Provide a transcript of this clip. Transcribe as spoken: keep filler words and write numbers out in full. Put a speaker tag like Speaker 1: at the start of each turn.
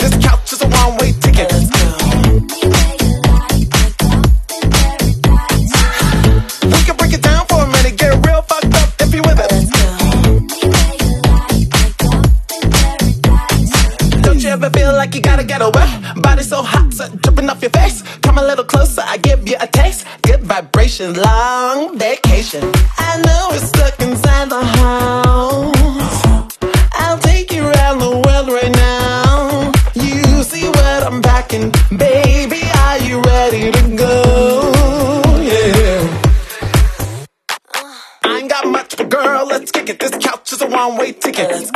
Speaker 1: This couch is a one-way ticket. Let's go. We can break it down for a minute, get real fucked up if you with it. Let's go. Don't you ever feel like you gotta get away? Body so hot, so dripping off your face. Come a little closer, I give you a taste. Good vibrations, long vacation. I know it's stuck inside the house. I'll take you around the world right now. You see what I'm packing, baby, are you ready to go? Yeah. I ain't got much, but girl, let's kick it. This couch is a one-way ticket. Let's